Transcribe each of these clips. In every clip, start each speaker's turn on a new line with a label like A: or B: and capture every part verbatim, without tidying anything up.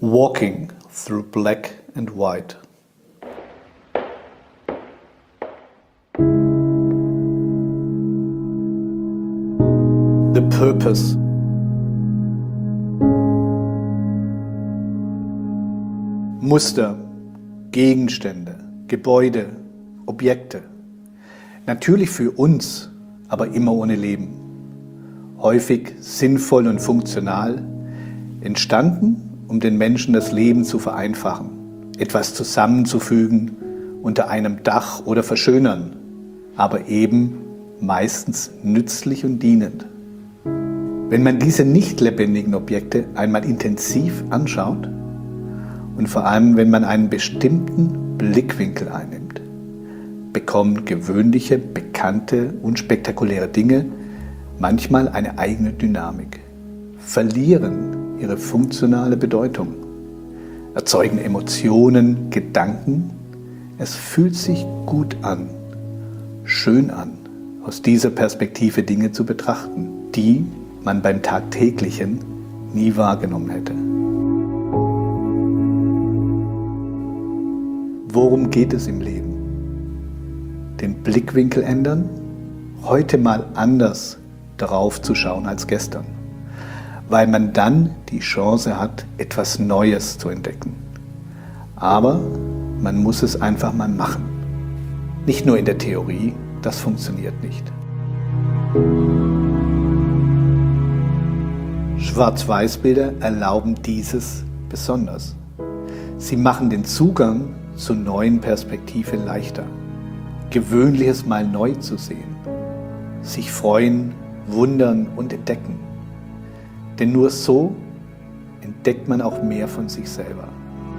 A: Walking through black and white. The purpose. Muster, Gegenstände, Gebäude, Objekte. Natürlich für uns, aber immer ohne Leben. Häufig sinnvoll und funktional, entstanden, um den Menschen das Leben zu vereinfachen, etwas zusammenzufügen, unter einem Dach oder verschönern, aber eben meistens nützlich und dienend. Wenn man diese nicht lebendigen Objekte einmal intensiv anschaut und vor allem, wenn man einen bestimmten Blickwinkel einnimmt, bekommen gewöhnliche, bekannte, unspektakuläre Dinge manchmal eine eigene Dynamik, verlieren ihre funktionale Bedeutung, erzeugen Emotionen, Gedanken. Es fühlt sich gut an, schön an, aus dieser Perspektive Dinge zu betrachten, die man beim Tagtäglichen nie wahrgenommen hätte. Worum geht es im Leben? Den Blickwinkel ändern, heute mal anders darauf zu schauen als gestern, weil man dann die Chance hat, etwas Neues zu entdecken. Aber man muss es einfach mal machen. Nicht nur in der Theorie, das funktioniert nicht. Schwarz-Weiß-Bilder erlauben dieses besonders. Sie machen den Zugang zur neuen Perspektive leichter. Gewöhnliches mal neu zu sehen. Sich freuen, wundern und entdecken. Denn nur so entdeckt man auch mehr von sich selber.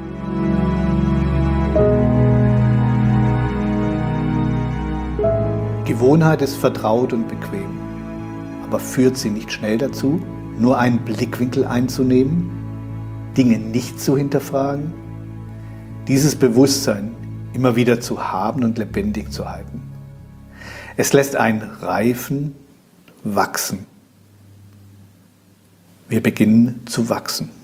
A: Gewohnheit ist vertraut und bequem, aber führt sie nicht schnell dazu, nur einen Blickwinkel einzunehmen, Dinge nicht zu hinterfragen, dieses Bewusstsein immer wieder zu haben und lebendig zu halten. Es lässt einen reifen, wachsen. Wir beginnen zu wachsen.